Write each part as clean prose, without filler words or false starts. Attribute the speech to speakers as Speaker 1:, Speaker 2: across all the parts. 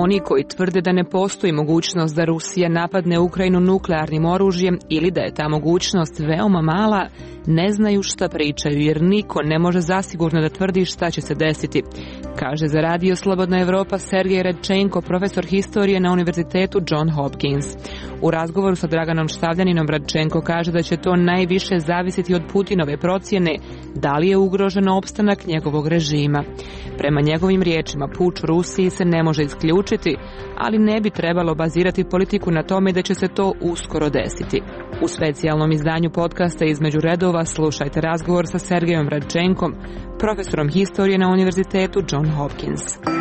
Speaker 1: Oni koji tvrde da ne postoji mogućnost da Rusija napadne Ukrajinu nuklearnim oružjem ili da je ta mogućnost veoma mala, ne znaju šta pričaju jer niko ne može zasigurno da tvrdi šta će se desiti, kaže za Radio Slobodna Evropa Sergej Redčenko, profesor historije na Univerzitetu John Hopkins. U razgovoru sa Draganom Štavljaninom Redčenko kaže da će to najviše zavisiti od Putinove procjene da li je ugrožen opstanak njegovog režima. Prema njegovim riječima, puč u Rusiji se ne može isključiti, ali ne bi trebalo bazirati politiku na tome da će se to uskoro desiti. U specijalnom izdanju podcasta Između redova slušajte razgovor sa Sergejom Redčenkom, profesorom historije na Univerzitetu John Hopkins.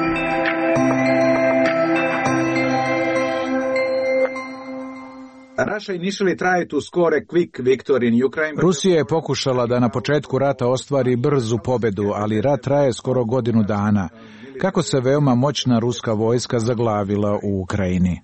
Speaker 2: Rusija je pokušala da na početku rata ostvari brzu pobjedu, ali rat traje skoro godinu dana. Kako se veoma moćna ruska vojska zaglavila u Ukrajini?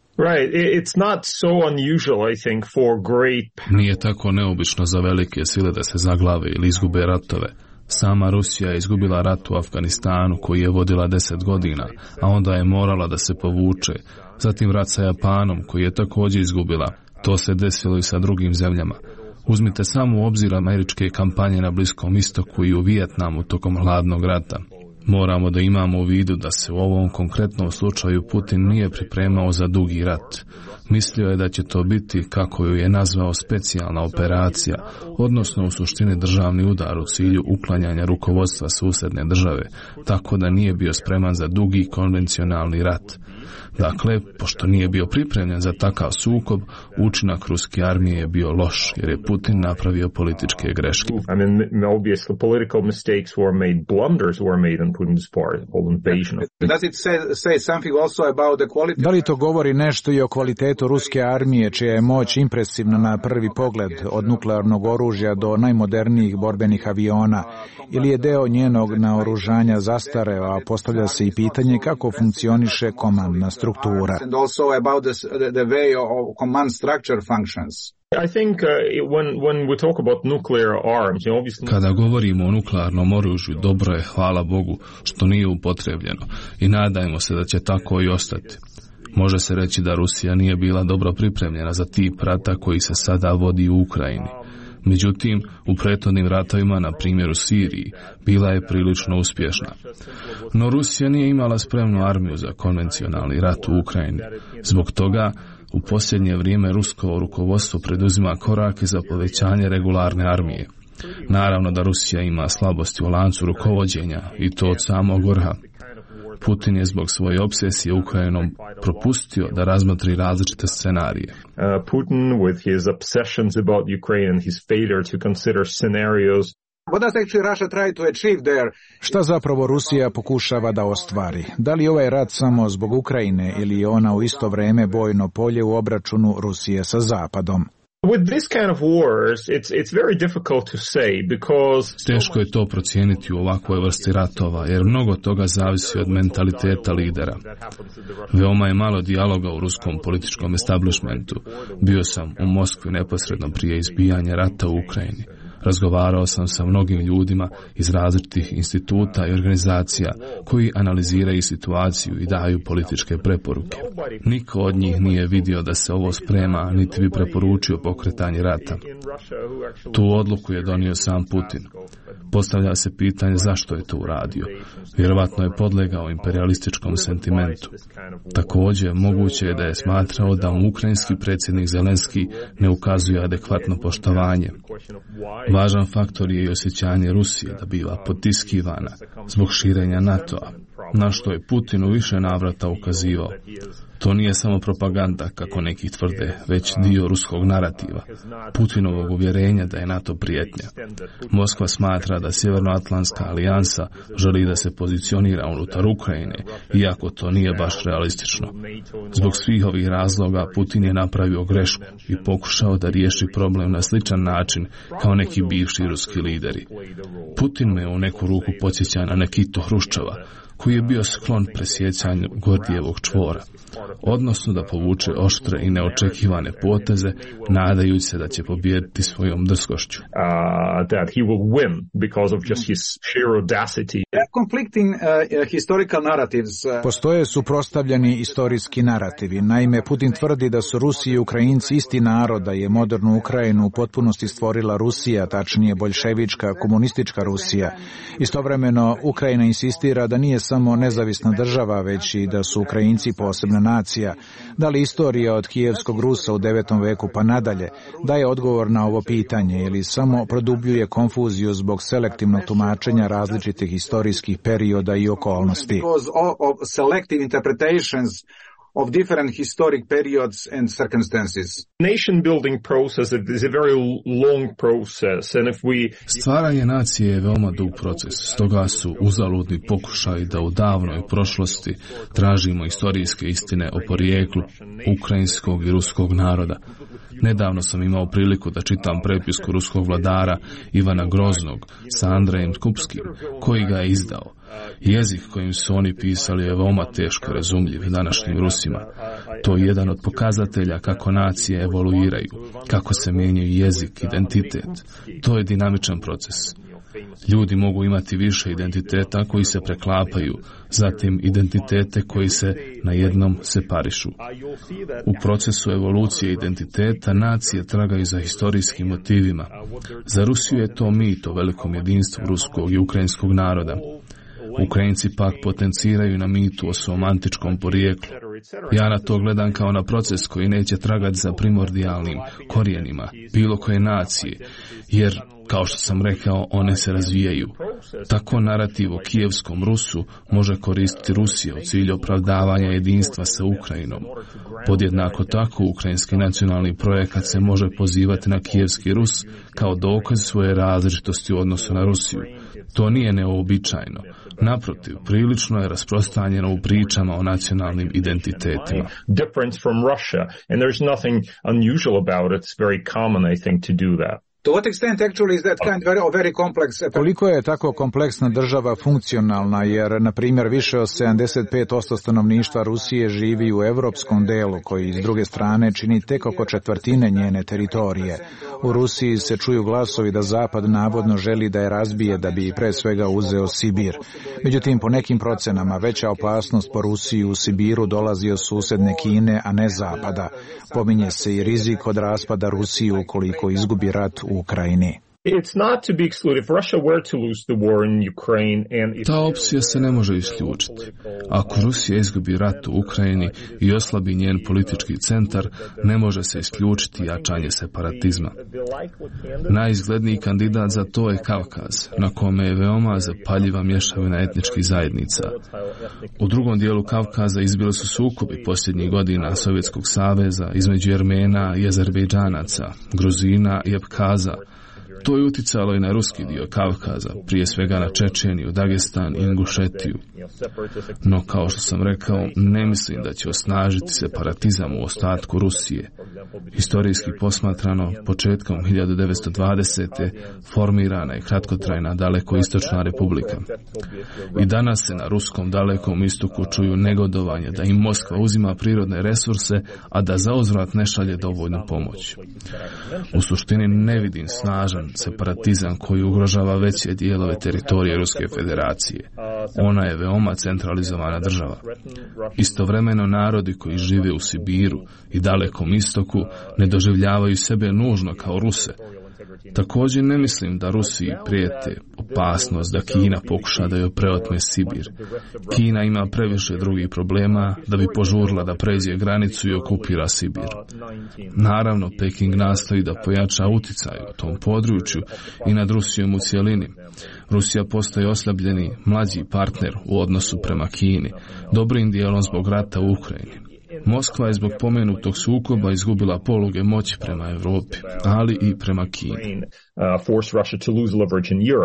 Speaker 3: Nije tako neobično za velike sile da se zaglave ili izgube ratove. Sama Rusija je izgubila rat u Afganistanu koji je vodila 10 godina, a onda je morala da se povuče. Zatim rat sa Japanom koji je također izgubila. To se desilo i sa drugim zemljama. Uzmite samo u obzir američke kampanje na Bliskom istoku i u Vijetnamu tokom hladnog rata. Moramo da imamo u vidu da se u ovom konkretnom slučaju Putin nije pripremao za dugi rat. Mislio je da će to biti, kako ju je nazvao, specijalna operacija, odnosno u suštini državni udar u cilju uklanjanja rukovodstva susjedne države, tako da nije bio spreman za dugi konvencionalni rat. Dakle, pošto nije bio pripremljen za takav sukob, učinak ruske armije je bio loš, jer je Putin napravio političke greške.
Speaker 2: Da li to govori nešto i o kvalitetu ruske armije, čija je moć impresivna na prvi pogled, od nuklearnog oružja do najmodernijih borbenih aviona, ili je deo njenog naoružanja zastareo, a postavlja se i pitanje kako funkcioniše komandna struktura.
Speaker 3: Kada govorimo o nuklearnom oružju, dobro je, hvala Bogu, što nije upotrebljeno i nadajmo se da će tako i ostati. Može se reći da Rusija nije bila dobro pripremljena za tip rata koji se sada vodi u Ukrajini. Međutim, u prethodnim ratovima, na primjer u Siriji, bila je prilično uspješna. No Rusija nije imala spremnu armiju za konvencionalni rat u Ukrajini. Zbog toga, u posljednje vrijeme rusko rukovodstvo preduzima korake za povećanje regularne armije. Naravno da Rusija ima slabosti u lancu rukovođenja i to od samog vrha. Putin je zbog svoje obsesije Ukrajinom propustio da razmotri različite scenarije.
Speaker 4: Putin with his obsessions about Ukraine and his failure to consider scenarios.
Speaker 2: Šta zapravo Rusija pokušava da ostvari? Da li ovaj rat samo zbog Ukrajine ili je ona u isto vrijeme bojno polje u obračunu Rusije sa Zapadom?
Speaker 3: Teško je to procijeniti u ovakvoj vrsti ratova, jer mnogo toga zavisi od mentaliteta lidera. Veoma je malo dijaloga u ruskom političkom establishmentu. Bio sam u Moskvi neposredno prije izbijanja rata u Ukrajini. Razgovarao sam sa mnogim ljudima iz različitih instituta i organizacija koji analiziraju situaciju i daju političke preporuke. Niko od njih nije vidio da se ovo sprema, niti bi preporučio pokretanje rata. Tu odluku je donio sam Putin. Postavlja se pitanje zašto je to uradio. Vjerovatno je podlegao imperialističkom sentimentu. Također, moguće je da je smatrao da mu ukrajinski predsjednik Zelenski ne ukazuje adekvatno poštovanje. Važan faktor je i osjećanje Rusije da biva potiskivana zbog širenja NATO-a, na što je Putin u više navrata ukazivao. To nije samo propaganda, kako neki tvrde, već dio ruskog narativa, Putinovog uvjerenja da je NATO prijetnja. Moskva smatra da Sjevernoatlantska alijansa želi da se pozicionira unutar Ukrajine, iako to nije baš realistično. Zbog svih ovih razloga Putin je napravio grešku i pokušao da riješi problem na sličan način kao neki bivši ruski lideri. Putin me u neku ruku podsjeća na Nikitu Hruščova, koji je bio sklon presjecanju Gordijevog čvora. odnosno da povuče oštre i neočekivane poteze, nadajući se da će pobijediti svojom drskošću.
Speaker 4: That he will win because of just his sheer audacity.
Speaker 2: Conflicting historical narratives. Postoje suprotstavljeni istorijski narativi. Naime, Putin tvrdi da su Rusi i Ukrajinci isti narod, da je modernu Ukrajinu u potpunosti stvorila Rusija, tačnije boljševička, komunistička Rusija. Istovremeno, Ukrajina insistira da nije samo nezavisna država, već i da su Ukrajinci posebna nacija. Da li istorija od kijevskog Rusa u 9. veku pa nadalje daje odgovor na ovo pitanje ili samo produbljuje konfuziju zbog selektivnog tumačenja različitih historijskih perioda i okolnosti? Of different historic periods and circumstances.
Speaker 4: Nation building process is a very long process, and if we...
Speaker 3: Stvaranje nacije je veoma dug proces, stoga su uzaludni pokušaji da u davnoj prošlosti tražimo istorijske istine o porijeklu ukrajinskog i ruskog naroda. Nedavno sam imao priliku da čitam prepisku ruskog vladara Ivana Groznog sa Andrejem Kupskim, koji ga je izdao. Jezik kojim su oni pisali je veoma teško razumljiv današnjim Rusima. To je jedan od pokazatelja kako nacije evoluiraju, kako se mijenjaju jezik, identitet. To je dinamičan proces. Ljudi mogu imati više identiteta koji se preklapaju, zatim identitete koji se na jednom separišu. U procesu evolucije identiteta nacije tragaju za historijskim motivima. Za Rusiju je to mit o velikom jedinstvu ruskog i ukrajinskog naroda. Ukrajinci pak potenciraju na mitu o svom antičkom porijeklu. Ja na to gledam kao na proces koji neće tragati za primordijalnim korijenima bilo koje nacije, jer, kao što sam rekao, one se razvijaju. Tako narativ o kijevskom Rusu može koristiti Rusija u cilju opravdavanja jedinstva sa Ukrajinom. Podjednako tako, ukrajinski nacionalni projekat se može pozivati na kijevski Rus kao dokaz svoje različitosti u odnosu na Rusiju. To nije neuobičajeno. Naprotiv, prilično je rasprostranjeno u pričama o nacionalnim identitetima.
Speaker 2: Koliko je tako kompleksna država funkcionalna, jer, na primjer, više od 75% stanovništva Rusije živi u evropskom delu, koji, s druge strane, čini tek oko četvrtine njene teritorije. U Rusiji se čuju glasovi da Zapad navodno želi da je razbije, da bi pre svega uzeo Sibir. Međutim, po nekim procenama, veća opasnost po Rusiju u Sibiru dolazi od susedne Kine, a ne Zapada. Pominje se i rizik od raspada Rusije ukoliko izgubi rat u Ukrajini.
Speaker 3: Ta opcija se ne može isključiti. Ako Rusija izgubi rat u Ukrajini i oslabi njen politički centar, ne može se isključiti jačanje separatizma. Najizgledniji kandidat za to je Kavkaz, na kome je veoma zapaljiva mješavina etničkih zajednica. U drugom dijelu Kavkaza izbili su sukobi posljednjih godina Sovjetskog saveza između Jermena i Azerbejdžanaca, Gruzina i Abkaza. To je uticalo i na ruski dio Kavkaza, prije svega na Čečeniju, Dagestan i Ingušetiju. No, kao što sam rekao, ne mislim da će osnažiti separatizam u ostatku Rusije. Historijski posmatrano, početkom 1920. formirana je kratkotrajna Dalekoistočna republika. I danas se na ruskom Dalekom istoku čuju negodovanje da im Moskva uzima prirodne resurse, a da zauzvrat ne šalje dovoljnu pomoć. U suštini ne vidim snažan separatizam koji ugrožava veće dijelove teritorije Ruske federacije. Ona je veoma centralizovana država. Istovremeno narodi koji žive u Sibiru i Dalekom istoku ne doživljavaju sebe nužno kao Ruse. Također ne mislim da Rusiji prijete opasnost da Kina pokuša da joj preotme Sibir. Kina ima previše drugih problema da bi požurila da pređe granicu i okupira Sibir. Naravno, Peking nastoji da pojača uticaj u tom području i nad Rusijom u cjelini. Rusija postaje oslabljeni mlađi partner u odnosu prema Kini, dobrim dijelom zbog rata u Ukrajini. Moskva je zbog pomenutog sukoba izgubila poluge moći prema Europi, ali i prema Kini.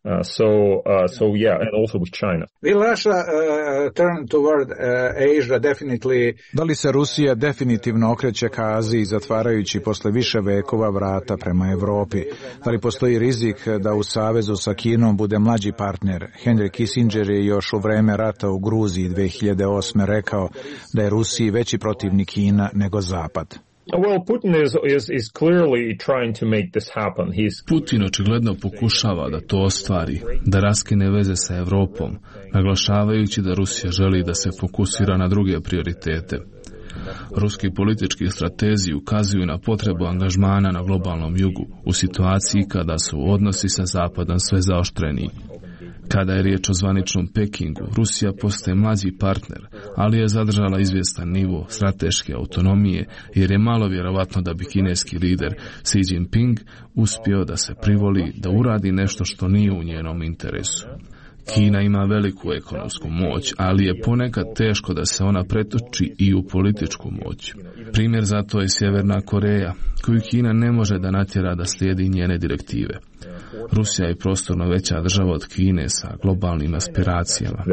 Speaker 4: So yeah, and also with China.
Speaker 2: Will Russia turn toward Asia definitely? Da li se Rusija definitivno okreće ka Aziji, zatvarajući posle više vekova vrata prema Evropi? Da li postoji rizik da u savezu sa Kinom bude mlađi partner? Henry Kissinger je još u vreme rata u Gruziji 2008. rekao da je Rusiji veći protivnik Kina nego Zapad.
Speaker 4: Well, Putin is clearly trying to make this happen.
Speaker 3: Putin očigledno pokušava da to ostvari, da raskine veze sa Evropom, naglašavajući da Rusija želi da se fokusira na druge prioritete. Ruski politički stratezi ukazuju na potrebu angažmana na globalnom jugu u situaciji kada su odnosi sa Zapadom sve zaoštreniji. Kada je riječ o zvaničnom Pekingu, Rusija postaje mlađi partner, ali je zadržala izvjestan nivo strateške autonomije, jer je malo vjerovatno da bi kineski lider Xi Jinping uspio da se privoli da uradi nešto što nije u njenom interesu. Kina ima veliku ekonomsku moć, ali je ponekad teško da se ona pretoči i u političku moć. Primjer za to je Sjeverna Koreja, koju Kina ne može da natjera da slijedi njene direktive. Rusija je prostorno veća država od Kine sa globalnim aspiracijama.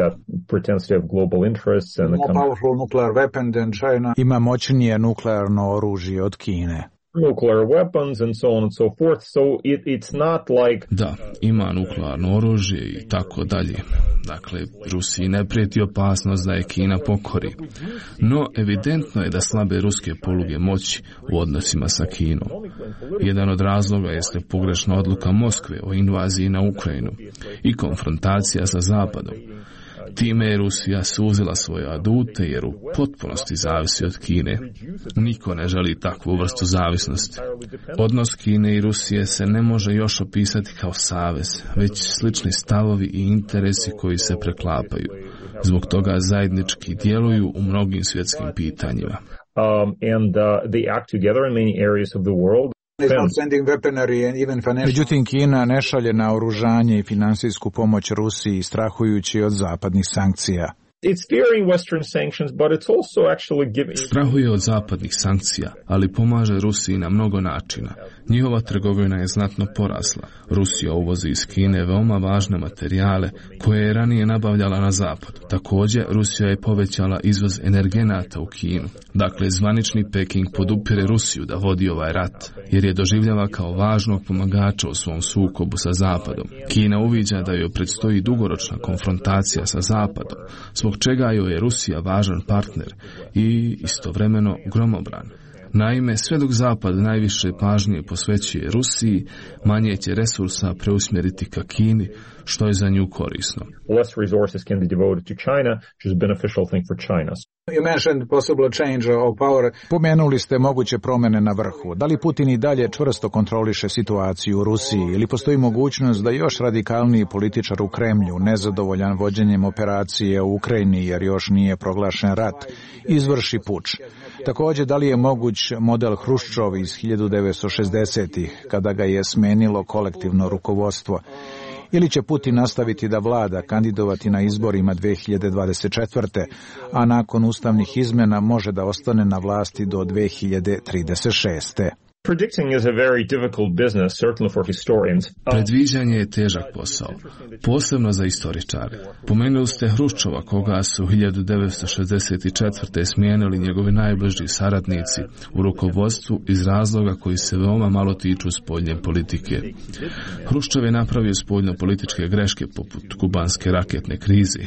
Speaker 2: Ima moćnije nuklearno oružje od Kine.
Speaker 4: Nuclear weapons and so on and so forth, so it's not like...
Speaker 3: Da, ima nuklearno oružje i tako dalje. Dakle, Rusiji ne prijeti opasnost da je Kina pokori. No, evidentno je da slabe ruske poluge moći u odnosima sa Kinom. Jedan od razloga jeste pogrešna odluka Moskve o invaziji na Ukrajinu i konfrontacija sa Zapadom. Time je Rusija suzila svoje adute jer u potpunosti zavisi od Kine. Niko ne želi takvu vrstu zavisnosti. Odnos Kine i Rusije se ne može još opisati kao savez, već slični stavovi i interesi koji se preklapaju. Zbog toga zajednički djeluju u mnogim svjetskim pitanjima.
Speaker 4: They act together in many areas of the world.
Speaker 2: Međutim, Kina ne šalje naoružanje i finansijsku pomoć Rusiji, strahujući od zapadnih sankcija.
Speaker 3: Strahuje od zapadnih sankcija, ali pomaže Rusiji na mnogo načina. Njihova trgovina je znatno porasla. Rusija uvozi iz Kine veoma važne materijale koje je ranije nabavljala na zapadu. Također, Rusija je povećala izvoz energenata u Kinu. Dakle, zvanični Peking podupire Rusiju da vodi ovaj rat, jer je doživljava kao važnog pomagača u svom sukobu sa zapadom. Kina uviđa da joj predstoji dugoročna konfrontacija sa zapadom, zbog čega joj je Rusija važan partner i istovremeno gromobran. Naime, sve dok Zapad najviše pažnje posvećuje Rusiji, manje će resursa preusmjeriti ka Kini, što je za nju korisno.
Speaker 4: Less resources can be devoted to China, which is a beneficial thing for China.
Speaker 2: You mentioned possible change of power. Pomenuli ste moguće promjene na vrhu. Da li Putin i dalje čvrsto kontroliše situaciju u Rusiji ili postoji mogućnost da još radikalniji političar u Kremlju, nezadovoljan vođenjem operacije u Ukrajini jer još nije proglašen rat, izvrši puč? Također, da li je moguć model Hruščov iz 1960-ih, kada ga je smenilo kolektivno rukovodstvo? Ili će Putin nastaviti da vlada, kandidovati na izborima 2024. a nakon ustavnih izmjena može da ostane na vlasti do 2036.
Speaker 4: Predicting is a very difficult business, certainly for historians.
Speaker 3: Predviđanje je težak posao, posebno za istoričare. Pomenuli ste Hruščova, koga su 1964. smijenili njegovi najbliži saradnici u rukovodstvu iz razloga koji se veoma malo tiču spoljne politike. Hruščov je napravio spoljno-političke greške poput kubanske raketne krize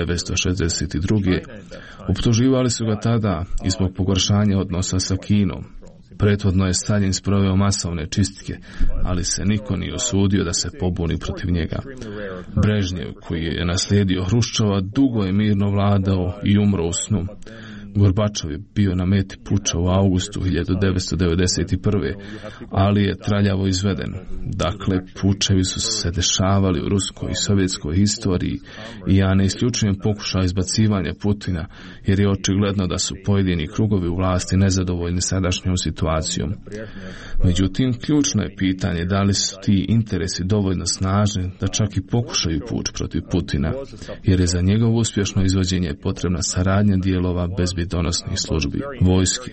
Speaker 3: 1962. Optuživali su ga tada i zbog pogoršanja odnosa sa Kinom. Prethodno je Stalin sproveo masovne čistke, ali se niko nije usudio da se pobuni protiv njega. Brežnjev, koji je naslijedio Hruščova, dugo je mirno vladao i umro u snu. Gorbačov je bio na meti puča u augustu 1991. ali je traljavo izveden. Dakle, pučevi su se dešavali u ruskoj i sovjetskoj historiji i ja ne isključujem pokušaj izbacivanja Putina, jer je očigledno da su pojedini krugovi u vlasti nezadovoljni sadašnjom situacijom. Međutim, ključno je pitanje da li su ti interesi dovoljno snažni da čak i pokušaju puč protiv Putina, jer je za njegovo uspješno izvođenje potrebna saradnja dijelova bezbjedonosnih službi, vojske.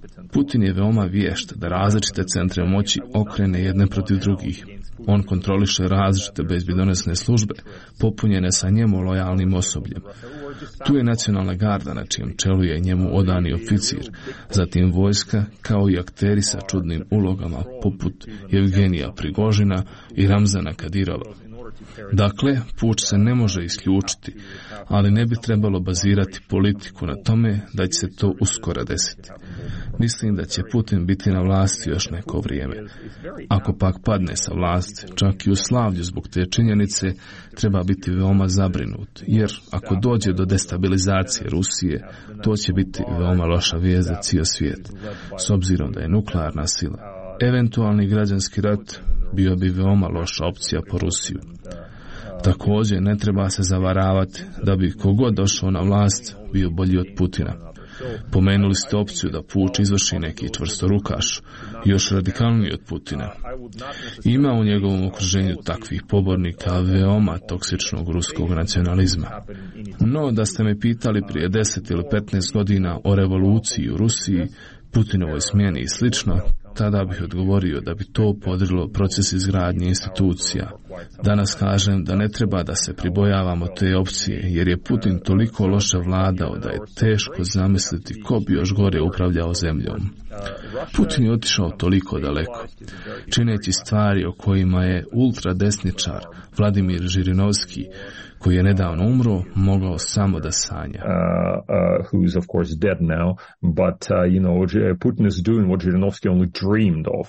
Speaker 3: Putin je veoma vješt da različite centre moći okrene jedne protiv drugih. On kontroliše različite bezbjednosne službe, popunjene sa njemu lojalnim osobljem. Tu je nacionalna garda na čijem čelu je njemu odani oficir, zatim vojska kao i akteri sa čudnim ulogama poput Evgenija Prigožina i Ramzana Kadirova. Dakle, puč se ne može isključiti, ali ne bi trebalo bazirati politiku na tome da će se to uskoro desiti. Mislim da će Putin biti na vlasti još neko vrijeme. Ako pak padne sa vlasti, čak i u slavlju zbog te činjenice, treba biti veoma zabrinut, jer ako dođe do destabilizacije Rusije, to će biti veoma loša vijest za cijeli svijet, s obzirom da je nuklearna sila. Eventualni građanski rat bio bi veoma loša opcija po Rusiju. Također ne treba se zavaravati da bi kogod došao na vlast bio bolji od Putina. Pomenuli ste opciju da puč izvrši neki čvrstorukaš, još radikalniji od Putina. Ima u njegovom okruženju takvih pobornika veoma toksičnog ruskog nacionalizma. No, da ste me pitali prije 10 ili 15 godina o revoluciji u Rusiji, Putinovoj smjeni i slično, tada bih odgovorio da bi to podrilo proces izgradnje institucija. Danas kažem da ne treba da se pribojavamo te opcije, jer je Putin toliko loše vladao da je teško zamisliti ko bi još gore upravljao zemljom. Putin je otišao toliko daleko, čineći stvari o kojima je ultradesničar Vladimir Žirinovski, koji je nedavno umro, mogao samo da sanja.
Speaker 4: Who is of course dead now, but Putin is doing what Žirinovski only dreamed of.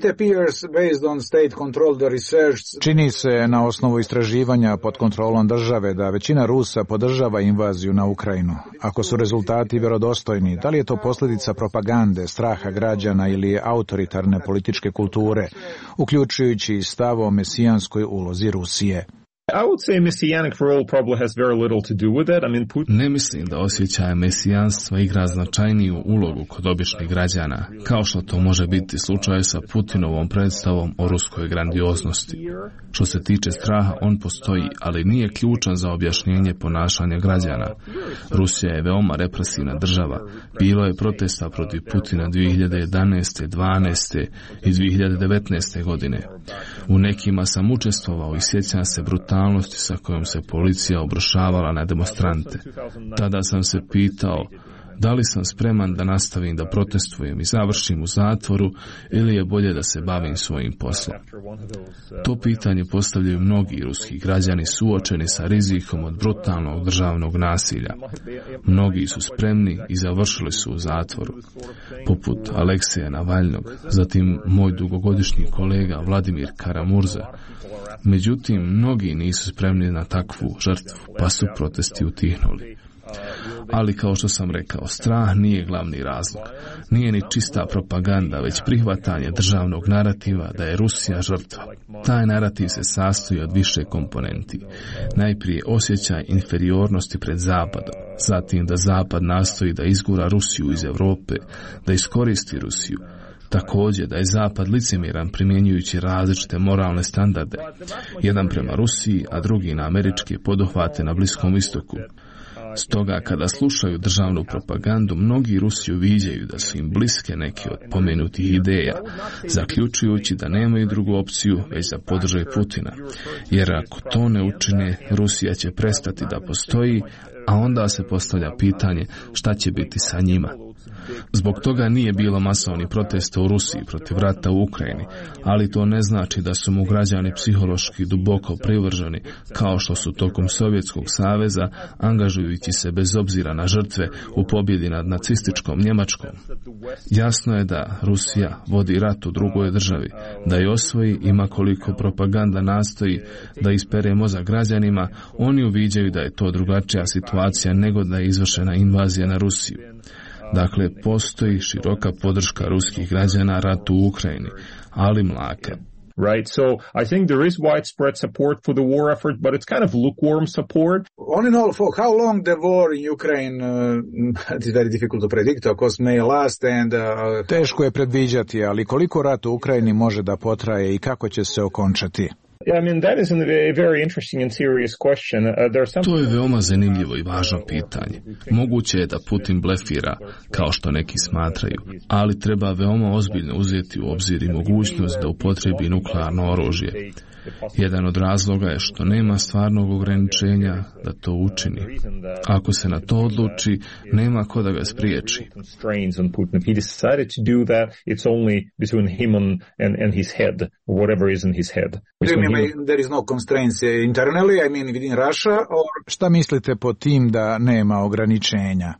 Speaker 2: Čini se na osnovu istraživanja pod kontrolom države da većina Rusa podržava invaziju na Ukrajinu. Ako su rezultati vjerodostojni, da li je to posljedica propagande, straha građana ili autoritarne političke kulture, uključujući stav o mesijanskoj ulozi Rusije?
Speaker 4: I would say messianic role probably has very little to do with it.
Speaker 3: Ne mislim da osjećaj mesijanstva igra značajniju ulogu kod običnih građana, kao što to može biti slučaj sa Putinovom predstavom o ruskoj grandioznosti. Što se tiče straha, on postoji, ali nije ključan za objašnjenje ponašanja građana. Rusija je veoma represivna država. Bilo je protesta protiv Putina 2011., 12. i 2019. godine. U nekima sam učestvovao i sjećam se brutalnosti sa kojom se policija obrušavala na demonstrante. Tada sam se pitao da li sam spreman da nastavim da protestujem i završim u zatvoru ili je bolje da se bavim svojim poslom. To pitanje postavljaju mnogi ruski građani suočeni sa rizikom od brutalnog državnog nasilja. Mnogi su spremni i završili su u zatvoru, poput Alekseja Navalnog, zatim moj dugogodišnji kolega Vladimir Karamurza. Međutim, mnogi nisu spremni na takvu žrtvu, pa su protesti utihnuli. Ali kao što sam rekao, strah nije glavni razlog. Nije ni čista propaganda, već prihvatanje državnog narativa da je Rusija žrtva. Taj narativ se sastoji od više komponenti. Najprije osjećaj inferiornosti pred Zapadom, zatim da Zapad nastoji da izgura Rusiju iz Europe, da iskoristi Rusiju. Također da je Zapad licemjeran primjenjujući različite moralne standarde, jedan prema Rusiji, a drugi na američke poduhvate na Bliskom istoku. Stoga, kada slušaju državnu propagandu, mnogi Rusi uviđaju da su im bliske neke od pomenutih ideja, zaključujući da nemaju drugu opciju već da podrže Putina. Jer ako to ne učine, Rusija će prestati da postoji, a onda se postavlja pitanje šta će biti sa njima. Zbog toga nije bilo masovnih protesta u Rusiji protiv rata u Ukrajini, ali to ne znači da su mu građani psihološki duboko privrženi, kao što su tokom Sovjetskog saveza, angažujući se bez obzira na žrtve u pobjedi nad nacističkom Njemačkom. Jasno je da Rusija vodi rat u drugoj državi, da je osvoji, ima koliko propaganda nastoji da ispere mozak građanima, oni uviđaju da je to drugačija situacija nego da je izvršena invazija na Rusiju. Dakle, postoji široka podrška ruskih građana ratu u Ukrajini, ali mlaka.
Speaker 4: Right, so I think there is widespread support for the war effort, but it's kind of lukewarm support.
Speaker 2: All in all, for how long the war in Ukraine it is very difficult to predict, of course, may last and teško je predviđati, ali koliko rat u Ukrajini može da potraje i kako će se okončati.
Speaker 3: To je veoma zanimljivo i važno pitanje. Moguće je da Putin blefira, kao što neki smatraju, ali treba veoma ozbiljno uzeti u obzir i mogućnost da upotrebi nuklearno oružje. Jedan od razloga je što nema stvarnog ograničenja da to učini. Ako se na to odluči, nema ko da ga spriječi.
Speaker 2: Šta mislite po tim da nema ograničenja?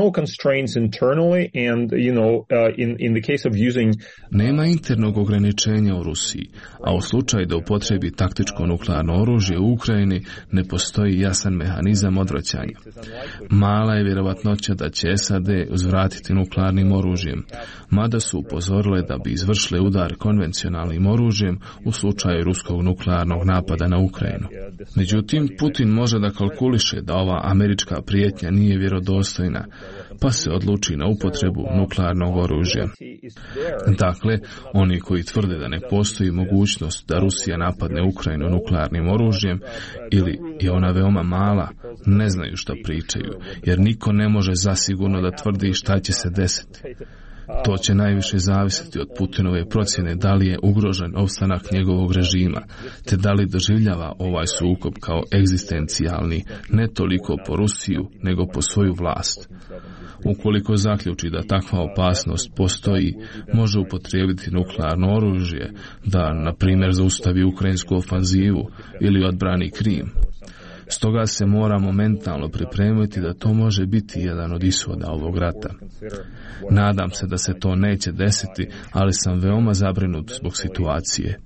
Speaker 3: Nema internog ograničenja u Rusiji, a u slučaju da upotrebi taktičko nuklearno oružje u Ukrajini ne postoji jasan mehanizam odvraćanja. Mala je vjerovatnoća da će SAD uzvratiti nuklearnim oružjem, mada su upozorile da bi izvršile udar konvencionalnim oružjem u slučaju ruskog nuklearnog napada na Ukrajinu. Međutim, Putin može da kalkuliše da ova američka prijetnja nije vjerodostojna, pa se odluči na upotrebu nuklearnog oružja. Dakle, oni koji tvrde da ne postoji mogućnost da Rusija napadne Ukrajinu nuklearnim oružjem ili je ona veoma mala, ne znaju šta pričaju, jer niko ne može zasigurno da tvrdi šta će se desiti. To će najviše zavisiti od Putinove procjene da li je ugrožen opstanak njegovog režima, te da li doživljava ovaj sukob kao egzistencijalni, ne toliko po Rusiju, nego po svoju vlast. Ukoliko zaključi da takva opasnost postoji, može upotrijebiti nuklearno oružje da, na primjer, zaustavi ukrajinsku ofanzivu ili odbrani Krim. Stoga se mora momentalno pripremiti da to može biti jedan od ishoda ovog rata. Nadam se da se to neće desiti, ali sam veoma zabrinut zbog situacije.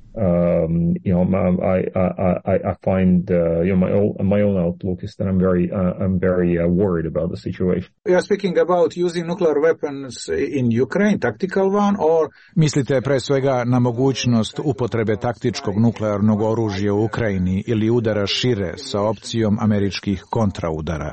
Speaker 4: I find my own outlook is that I'm very worried about the situation.
Speaker 2: You're speaking about using nuclear weapons in Ukraine, tactical one, or mislite pre svega na mogućnost upotrebe taktičkog nuklearnog oružja u Ukrajini ili udara šire sa opcijom američkih kontraudara?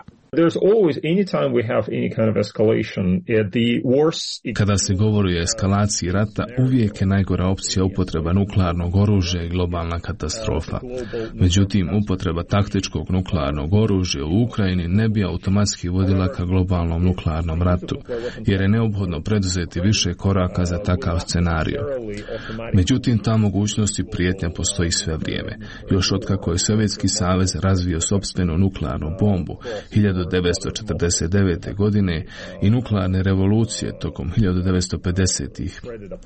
Speaker 3: Kada se govori o eskalaciji rata, uvijek je najgora opcija upotreba nuklearnog oružja i globalna katastrofa. Međutim, upotreba taktičkog nuklearnog oružja u Ukrajini ne bi automatski vodila ka globalnom nuklearnom ratu, jer je neophodno preduzeti više koraka za takav scenario. Međutim, ta mogućnost i prijetnja postoji sve vrijeme. Još otkako je Sovjetski savez razvio sopstvenu nuklearnu bombu 1949. godine i nuklearne revolucije tokom 1950-ih.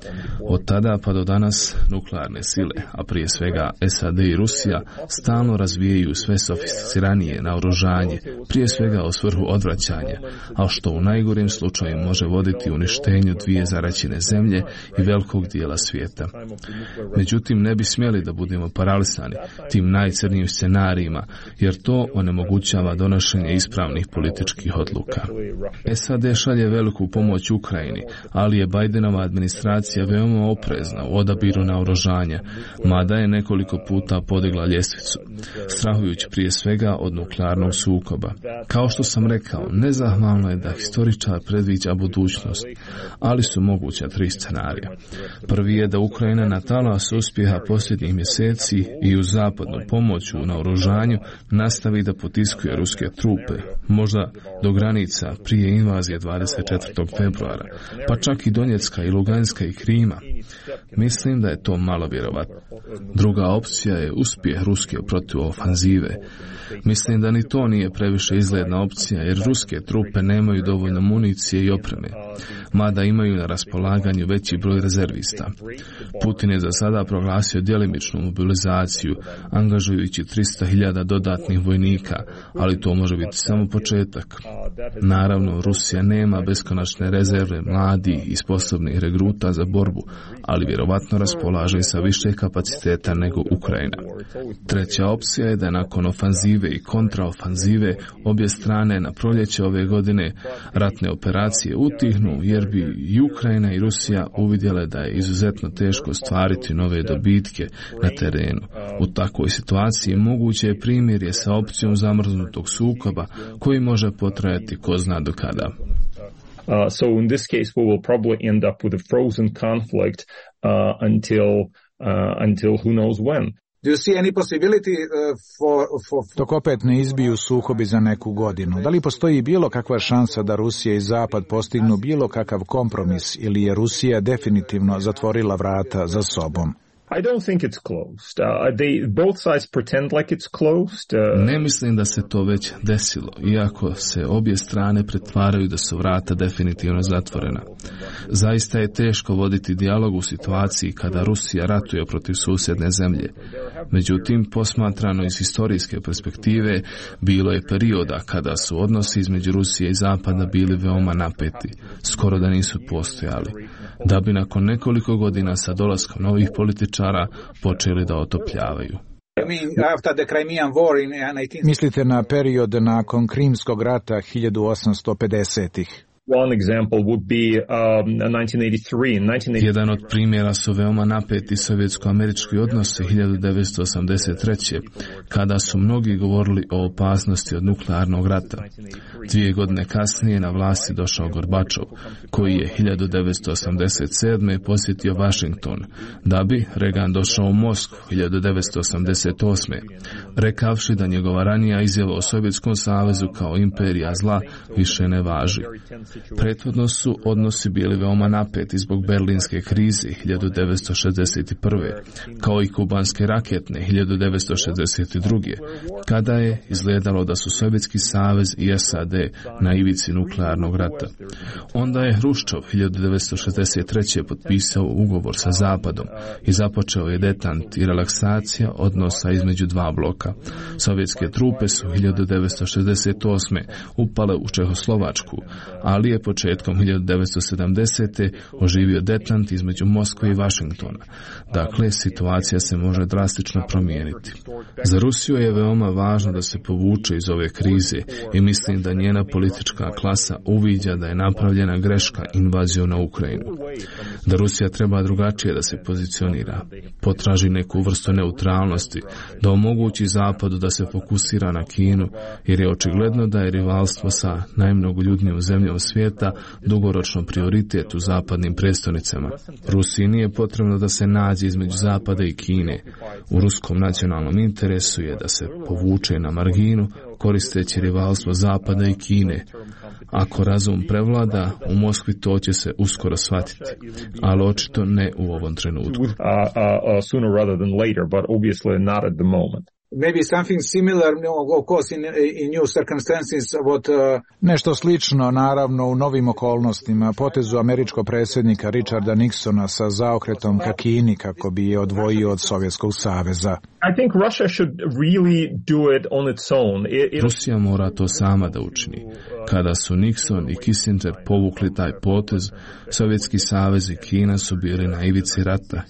Speaker 3: Od tada pa do danas nuklearne sile, a prije svega SAD i Rusija, stalno razvijaju sve sofisticiranije naoružanje, prije svega u svrhu odvraćanja, a što u najgorim slučaju može voditi uništenju 2 zaraćene zemlje i velikog dijela svijeta. Međutim, ne bi smjeli da budemo paralisani tim najcrnijim scenarijima, jer to onemogućava donošenje ispravnih političkih odluka. SAD šalje veliku pomoć Ukrajini, ali je Bidenova administracija veoma oprezna u odabiru naoružanja, mada je nekoliko puta podigla ljestvicu, strahujući prije svega od nuklearnog sukoba. Kao što sam rekao, nezahvalno je da historičar predviđa budućnost, ali su moguća 3 scenarija. Prvi je da Ukrajina na talasu uspjeha posljednjih mjeseci i uz zapadnu pomoć u naoružanju nastavi da potiskuje ruske trupe, možda do granica prije invazije 24. februara, pa čak i Donjecka i Luganska i Krima. Mislim da je to malo vjerovatno. Druga opcija je uspjeh ruske protuofanzive. Mislim da ni to nije previše izgledna opcija, jer ruske trupe nemaju dovoljno municije i opreme, mada imaju na raspolaganju veći broj rezervista. Putin je za sada proglasio djelimičnu mobilizaciju, angažujući 300.000 dodatnih vojnika, ali to može biti samo početak. Naravno, Rusija nema beskonačne rezerve mladih i sposobnih regruta za borbu, ali vjerovatno raspolaže sa više kapaciteta nego Ukrajina. Treća opcija je da nakon ofanzive i kontraofanzive obje strane na proljeće ove godine ratne operacije utihnu, jer bi i Ukrajina i Rusija uvidjele da je izuzetno teško stvariti nove dobitke na terenu. U takvoj situaciji moguće je primirje sa opcijom zamrznutog sukoba koji može potrajati ko zna do kada.
Speaker 4: So in this case we will probably end up with a frozen conflict until who knows when.
Speaker 2: Dok opet ne izbiju sukobi za neku godinu, da li postoji bilo kakva šansa da Rusija i Zapad postignu bilo kakav kompromis ili je Rusija definitivno zatvorila vrata za sobom?
Speaker 4: I don't think it's closed. Both sides pretend like it's closed.
Speaker 3: Ne mislim da se to već desilo, iako se obje strane pretvaraju da su vrata definitivno zatvorena. Zaista je teško voditi dijalog u situaciji kada Rusija ratuje protiv susjedne zemlje. Međutim, posmatrano iz historijske perspektive, bilo je perioda kada su odnosi između Rusije i Zapada bili veoma napeti, skoro da nisu postojali, da bi nakon nekoliko godina sa dolaskom novih političara počeli da otopljavaju.
Speaker 2: Mislite na period nakon Krimskog rata 1850-ih?
Speaker 4: One example would be 1983.
Speaker 3: Jedan od primjera su veoma napeti sovjetsko-američki odnosi 1983. kada su mnogi govorili o opasnosti od nuklearnog rata. 2 godine kasnije na vlasti došao Gorbačov, koji je 1987. posjetio Washington, da bi Reagan došao u Moskvu 1988. rekavši da njegova ranija izjava o Sovjetskom savezu kao imperija zla više ne važi. Prethodno su odnosi bili veoma napeti zbog berlinske krize 1961. kao i kubanske raketne 1962. kada je izgledalo da su Sovjetski savez i SAD na ivici nuklearnog rata. Onda je Hruščov 1963. potpisao ugovor sa Zapadom i započeo je detant i relaksacija odnosa između dva bloka. Sovjetske trupe su 1968. upale u Čehoslovačku, ali je početkom 1970. oživio detant između Moskve i Washingtona. Dakle, situacija se može drastično promijeniti. Za Rusiju je veoma važno da se povuče iz ove krize i mislim da njena politička klasa uviđa da je napravljena greška invazijom na Ukrajinu. Da Rusija treba drugačije da se pozicionira, potraži neku vrstu neutralnosti, da omogući Zapadu da se fokusira na Kinu, jer je očigledno da je rivalstvo sa najmnogoljudnijom zemljom svijeta dugoročno prioritet u zapadnim prestolnicama. Rusiji nije potrebno da se nađe između Zapada i Kine. U ruskom nacionalnom interesu je da se povuče na marginu koristeći rivalstvo Zapada i Kine. Ako razum prevlada, u Moskvi to će se uskoro shvatiti, ali očito ne u ovom trenutku.
Speaker 4: Sooner rather than later, but obviously not at the moment.
Speaker 5: Maybe something similar, of course, in new circumstances.
Speaker 2: Nešto slično, naravno, u novim okolnostima, potezu američkog predsjednika Richarda Nixona sa zaokretom ka Kini kako bi je odvojio od Sovjetskog saveza.
Speaker 4: I think Russia should really do it on its own.
Speaker 3: Rusija mora to sama da učini. Kada su Nixon i Kissinger povukli taj potez, Sovjetski savez i Kina su bili na ivici rata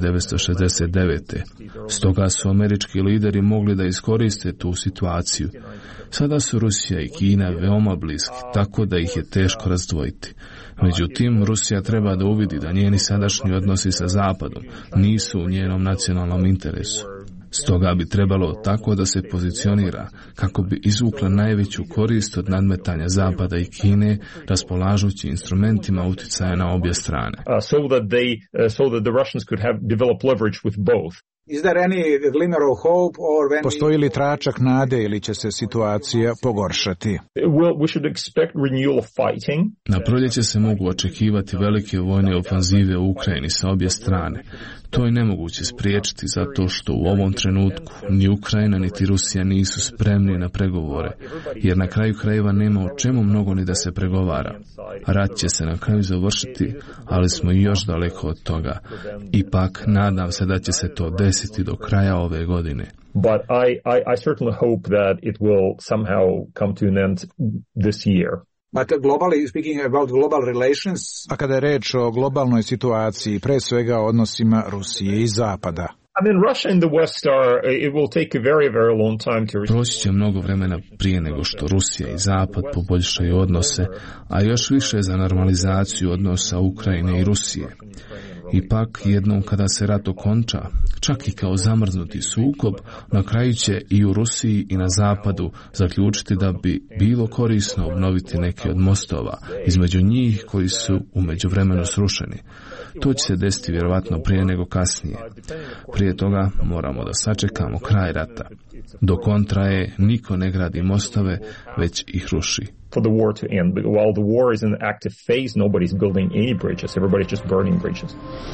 Speaker 3: 1969. Stoga su američki lideri mogli da iskoriste tu situaciju. Sada su Rusija i Kina veoma bliski, tako da ih je teško razdvojiti. Međutim, Rusija treba da uvidi da njeni sadašnji odnosi sa Zapadom nisu u njenom nacionalnom interesu. Stoga bi trebalo tako da se pozicionira kako bi izvukla najveću korist od nadmetanja Zapada i Kine, raspolažući instrumentima uticaja na obje strane.
Speaker 4: So that the Russians could have developed leverage with both.
Speaker 5: Is there any glimmer of hope or
Speaker 2: Postoji li tračak nade ili će se situacija pogoršati?
Speaker 4: Well, we should expect renewal of fighting.
Speaker 3: Na proljeće se mogu očekivati velike vojne ofanzive u Ukrajini sa obje strane. To je nemoguće spriječiti zato što u ovom trenutku ni Ukrajina niti Rusija nisu spremni na pregovore, jer na kraju krajeva nema o čemu mnogo ni da se pregovara. Rat će se na kraju završiti, ali smo još daleko od toga. Ipak, nadam se da će se to desiti do kraja ove godine.
Speaker 4: But I certainly hope that it will somehow come to an end this year.
Speaker 5: But globally speaking about global relations.
Speaker 2: A kada je reč o globalnoj situaciji, pre svega o odnosima Rusije i Zapada.
Speaker 4: I mean, Russia and the West it will take a very, very long time to...
Speaker 3: Proći će mnogo vremena prije nego što Rusija i Zapad poboljšaju odnose, a još više za normalizaciju odnosa Ukrajine i Rusije. Ipak, jednom kada se rat okonča, čak i kao zamrznuti sukob, na kraju će i u Rusiji i na zapadu zaključiti da bi bilo korisno obnoviti neke od mostova između njih koji su u međuvremenu srušeni. To će se desiti vjerovatno prije nego kasnije. Prije toga moramo da sačekamo kraj rata. Dok on traje, niko ne gradi mostove, već ih ruši.
Speaker 4: For the war to end, but while the war is in an active phase, nobody's building any bridges. Everybody's just burning bridges.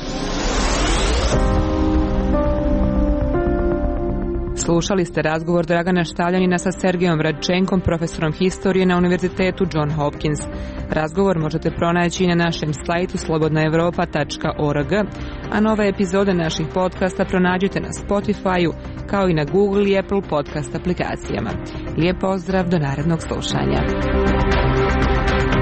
Speaker 1: Slušali ste razgovor Dragana Štavljanina sa Sergejom Radčenkom, profesorom historije na Univerzitetu John Hopkins. Razgovor možete pronaći i na našem sajtu slobodnaevropa.org, a nove epizode naših podcasta pronađite na Spotify-u, kao i na Google i Apple podcast aplikacijama. Lijep pozdrav, do narednog slušanja.